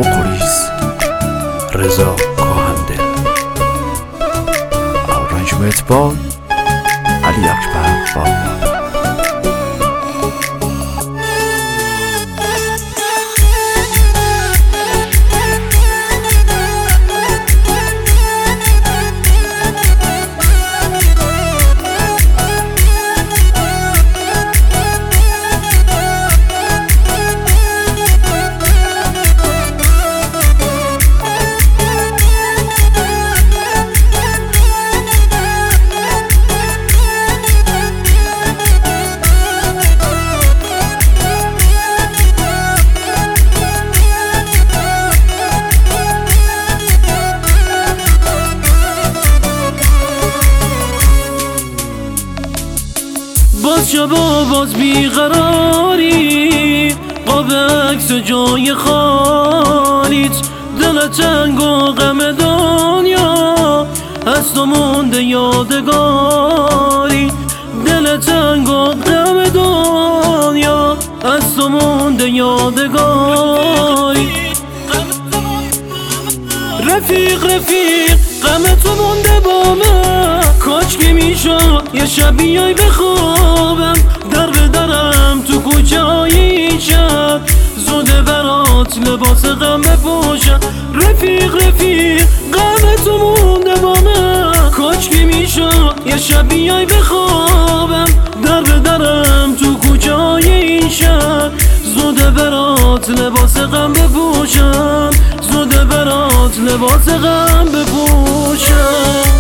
قریز رضا کاهندل آرنجمنت بای علی اکبر باغبان. باز شبا باز بیقراری قاب عکس جای خالیت، دل تنگ و غم دنیا هست و مونده یادگاری. دل تنگ و غم دنیا هست و مونده یادگاری. رفیق غم تو مونده با من، کاش که میشد یه شب بیای بخوابم. در به درم تو کجایی شب، زوده برات لباس غم بپوشم. رفیق غم تو مونده با من، کاش که میشد یه شب بیای بخوابم. در به درم تو کجایی شب، زوده برات لباس غم بپوشم. زوده برات لباس غم بپوشم.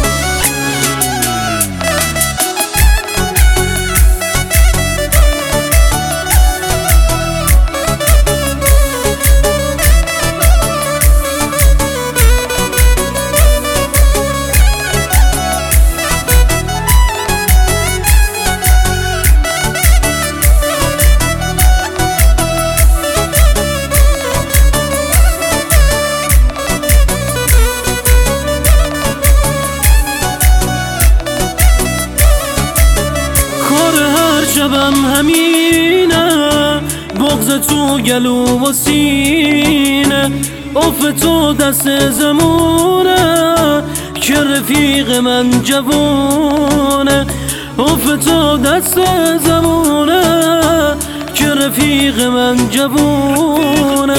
شبم همینه، بغض تو گلو و سینه، اف تو دست زمونه که رفیق من جوونه. اف تو دست زمونه که رفیق من جوونه.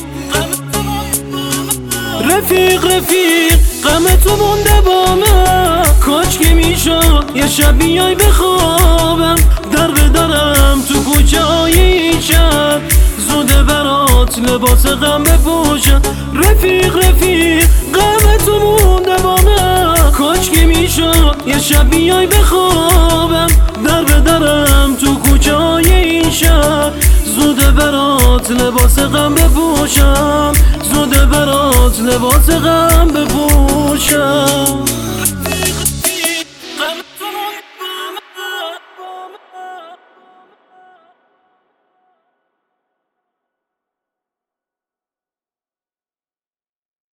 رفیق غم تو مونده با من، کاش که میشد یه شب بیای بخوابم. در به درم تو کجایی شب، زوده برات لباس غم بپوشم. رفیق غم تو مونده با من، کاش که میشد یه شب بیای بخوابم. در به درم تو کجایی شب، زوده برات لباس غم بپوشم. زوده برات لباس غم بپوشم.